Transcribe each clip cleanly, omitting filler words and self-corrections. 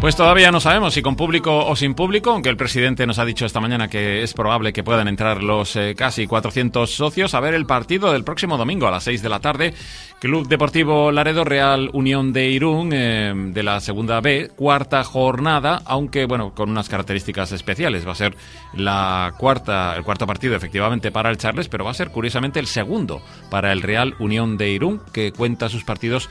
Pues todavía no sabemos si con público o sin público, aunque el presidente nos ha dicho esta mañana que es probable que puedan entrar los casi 400 socios a ver el partido del próximo domingo a las 6 de la tarde. Club Deportivo Laredo, Real Unión de Irún, de la segunda B, cuarta jornada, aunque bueno, con unas características especiales. Va a ser el cuarto partido efectivamente para el Charles, pero va a ser curiosamente el segundo para el Real Unión de Irún, que cuenta sus partidos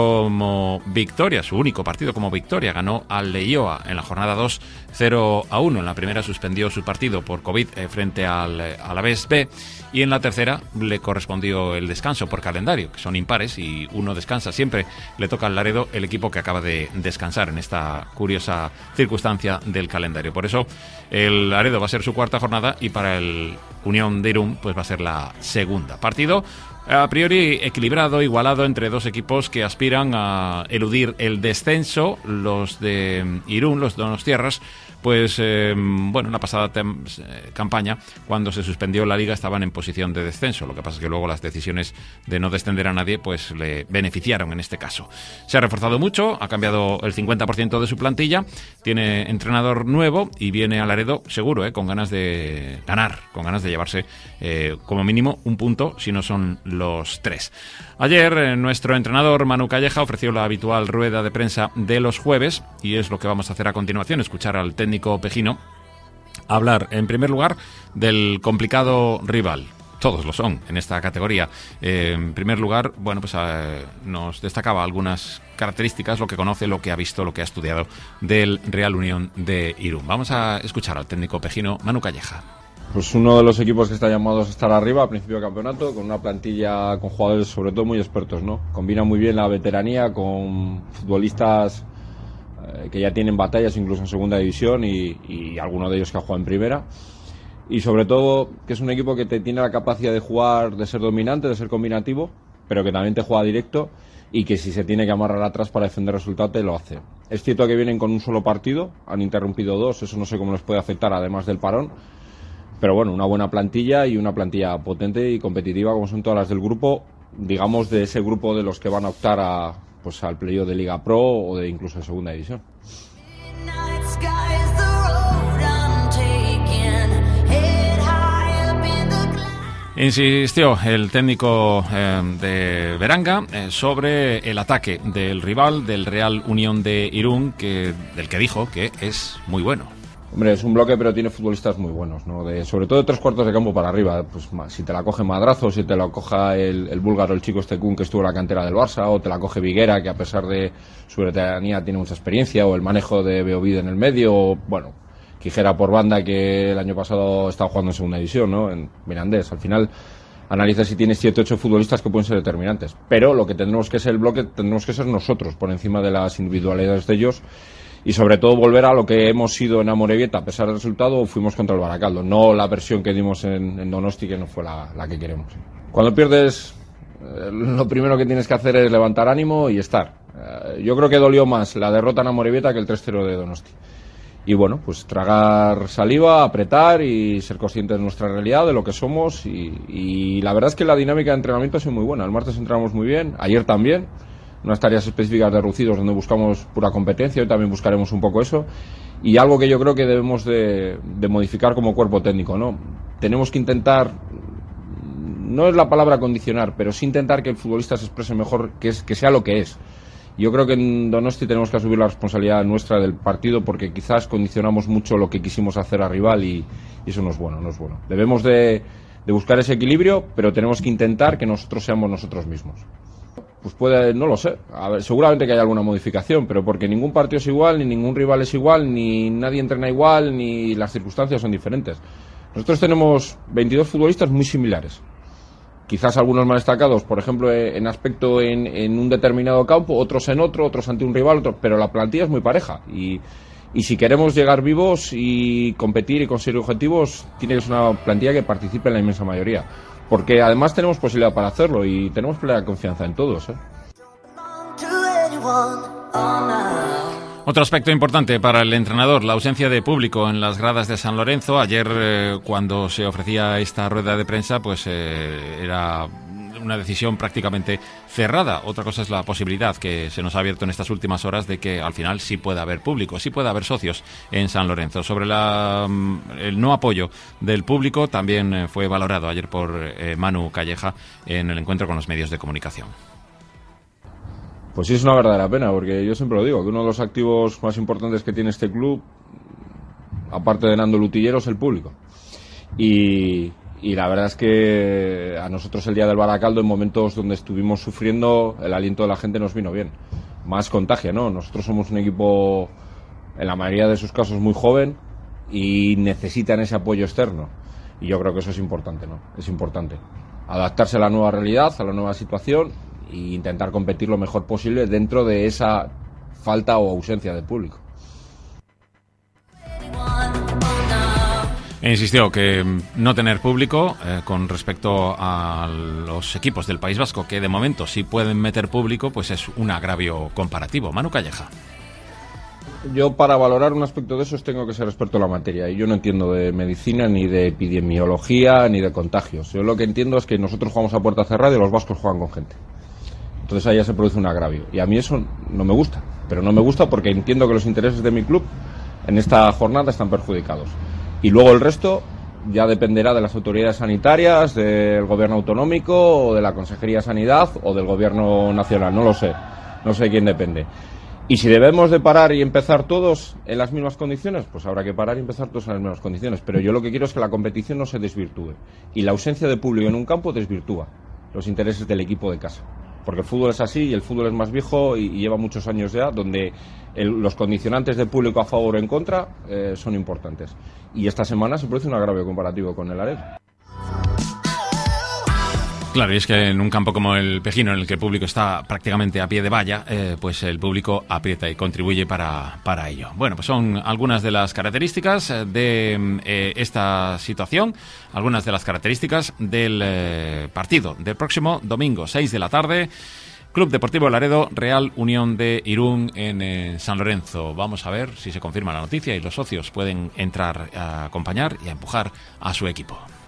como victoria, su único partido como victoria. Ganó al Leioa en la jornada 2 0-1. En la primera suspendió su partido por COVID frente al Alavés B, y en la tercera le correspondió el descanso por calendario, que son impares y uno descansa. Siempre le toca al Laredo el equipo que acaba de descansar en esta curiosa circunstancia del calendario. Por eso el Laredo va a ser su cuarta jornada y para el Unión de Irún pues va a ser la segunda. Partido a priori equilibrado, igualado entre dos equipos que aspiran a eludir el descenso. Los de Irún, los donostiarras, pues bueno, en la pasada campaña, cuando se suspendió la liga, estaban en posición de descenso. Lo que pasa es que luego las decisiones de no descender a nadie pues le beneficiaron en este caso. Se ha reforzado mucho, ha cambiado el 50% de su plantilla, tiene entrenador nuevo y viene a Laredo seguro, con ganas de ganar, con ganas de llevarse como mínimo un punto, si no son los 3. Ayer nuestro entrenador Manu Calleja ofreció la habitual rueda de prensa de los jueves, y es lo que vamos a hacer a continuación, escuchar al técnico pejino hablar en primer lugar del complicado rival. Todos lo son en esta categoría. En primer lugar, bueno, pues nos destacaba algunas características, lo que conoce, lo que ha visto, lo que ha estudiado del Real Unión de Irún. Vamos a escuchar al técnico pejino Manu Calleja. Pues uno de los equipos que está llamados a estar arriba a principio de campeonato, con una plantilla con jugadores sobre todo muy expertos, ¿no? Combina muy bien la veteranía con futbolistas que ya tienen batallas incluso en segunda división y alguno de ellos que ha jugado en primera. Y sobre todo que es un equipo que tiene la capacidad de jugar, de ser dominante, de ser combinativo, pero que también te juega directo y que si se tiene que amarrar atrás para defender el resultado te lo hace. Es cierto que vienen con un solo partido, han interrumpido 2, eso no sé cómo les puede afectar además del parón. Pero bueno, una buena plantilla y una plantilla potente y competitiva como son todas las del grupo, digamos de ese grupo de los que van a optar al playoff de Liga Pro o de incluso de Segunda División. Insistió el técnico de Beranga sobre el ataque del rival, del Real Unión de Irún, del que dijo que es muy bueno. Hombre, es un bloque, pero tiene futbolistas muy buenos, ¿no? Sobre todo de 3 cuartos de campo para arriba. Pues si te la coge Madrazo, si te la coja el búlgaro, el chico Kun, que estuvo en la cantera del Barça, o te la coge Viguera, que a pesar de su veteranía tiene mucha experiencia, o el manejo de Beovide en el medio, o bueno, Quijera por banda, que el año pasado estaba jugando en segunda división, ¿no? En Mirandés. Al final analiza si tienes 7 o 8 futbolistas que pueden ser determinantes. Pero lo que tendremos que ser el bloque, tendremos que ser nosotros, por encima de las individualidades de ellos. Y sobre todo volver a lo que hemos sido en Amorebieta, a pesar del resultado, fuimos contra el Baracaldo, no la versión que dimos en Donosti, que no fue la que queremos. Cuando pierdes, lo primero que tienes que hacer es levantar ánimo y estar. Yo creo que dolió más la derrota en Amorebieta que el 3-0 de Donosti. Y bueno, pues tragar saliva, apretar y ser conscientes de nuestra realidad, de lo que somos. Y la verdad es que la dinámica de entrenamiento ha sido muy buena. El martes entrenamos muy bien, ayer también. Unas tareas específicas de reducidos donde buscamos pura competencia, hoy también buscaremos un poco eso, y algo que yo creo que debemos de modificar como cuerpo técnico, ¿no? Tenemos que intentar, no es la palabra condicionar, pero sí intentar que el futbolista se exprese mejor, que sea lo que es. Yo creo que en Donosti tenemos que asumir la responsabilidad nuestra del partido, porque quizás condicionamos mucho lo que quisimos hacer al rival y eso no es bueno, no es bueno. Debemos de buscar ese equilibrio, pero tenemos que intentar que nosotros seamos nosotros mismos. Pues no lo sé. A ver, seguramente que haya alguna modificación, pero porque ningún partido es igual, ni ningún rival es igual, ni nadie entrena igual, ni las circunstancias son diferentes. Nosotros tenemos 22 futbolistas muy similares. Quizás algunos más destacados, por ejemplo, en aspecto en un determinado campo, otros en otro, otros ante un rival, pero la plantilla es muy pareja. Y si queremos llegar vivos y competir y conseguir objetivos, tiene que ser una plantilla que participe en la inmensa mayoría. Porque además tenemos posibilidad para hacerlo y tenemos plena confianza en todos, Otro aspecto importante para el entrenador, la ausencia de público en las gradas de San Lorenzo. Ayer, cuando se ofrecía esta rueda de prensa, pues era una decisión prácticamente cerrada. Otra cosa es la posibilidad que se nos ha abierto en estas últimas horas de que al final sí pueda haber público, sí pueda haber socios en San Lorenzo. Sobre el no apoyo del público también fue valorado ayer por Manu Calleja en el encuentro con los medios de comunicación. Pues sí, es una verdadera pena, porque yo siempre lo digo, que uno de los activos más importantes que tiene este club, aparte de Nando Lutillero, es el público. Y la verdad es que a nosotros el día del Baracaldo, en momentos donde estuvimos sufriendo, el aliento de la gente nos vino bien. Más contagia, ¿no? Nosotros somos un equipo, en la mayoría de sus casos, muy joven y necesitan ese apoyo externo. Y yo creo que eso es importante, ¿no? Es importante. Adaptarse a la nueva realidad, a la nueva situación e intentar competir lo mejor posible dentro de esa falta o ausencia de público. Insistió que no tener público con respecto a los equipos del País Vasco, que de momento sí pueden meter público, pues es un agravio comparativo. Manu Calleja. Yo, para valorar un aspecto de esos, tengo que ser experto en la materia, y yo no entiendo de medicina, ni de epidemiología, ni de contagios. Yo lo que entiendo es que nosotros jugamos a puerta cerrada y los vascos juegan con gente. Entonces ahí ya se produce un agravio, y a mí eso no me gusta, pero no me gusta porque entiendo que los intereses de mi club en esta jornada están perjudicados. Y luego el resto ya dependerá de las autoridades sanitarias, del gobierno autonómico, o de la Consejería de Sanidad, o del gobierno nacional, no lo sé, no sé quién depende. Y si debemos de parar y empezar todos en las mismas condiciones, pues habrá que parar y empezar todos en las mismas condiciones. Pero yo lo que quiero es que la competición no se desvirtúe, y la ausencia de público en un campo desvirtúa los intereses del equipo de casa. Porque el fútbol es así, y el fútbol es más viejo y lleva muchos años ya, donde los condicionantes de público a favor o en contra son importantes. Y esta semana se produce un agravio comparativo con el Laredo. Claro, y es que en un campo como el Pejino, en el que el público está prácticamente a pie de valla, pues el público aprieta y contribuye para ello. Bueno, pues son algunas de las características de esta situación, algunas de las características del partido del próximo domingo, 6 de la tarde, Club Deportivo Laredo, Real Unión de Irún en San Lorenzo. Vamos a ver si se confirma la noticia y los socios pueden entrar a acompañar y a empujar a su equipo.